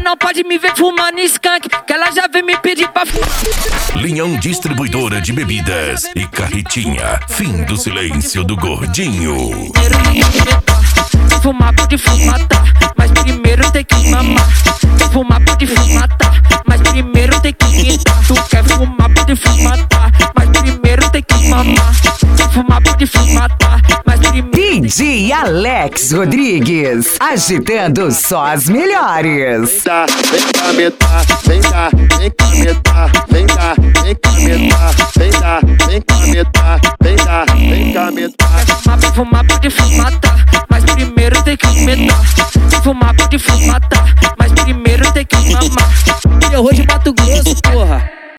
não pode me ver fumando skunk, que ela já vem me pedir pra fumar. Linhão Distribuidora de Bebidas e Carretinha. Fim do silêncio do gordinho. Fumar pode fumar, tá, mas primeiro tem que mamar. Fumar pode fumar, tá, mas primeiro tem que quitar. Tu quer fumar pode fumar, tá, mas primeiro tem que mamar. Fumar pode fumar, tá, mas primeiro... DJ Alex Rodrigues, agitando só as melhores. Vem cá metar, vem cá, vem cá metar, vem cá, vem cá metar, vem cá, vem cá metar, vem cá, vem cá metar. Fumar pode fumar, tá, mas primeiro tem que metar. Fumar pode fumar,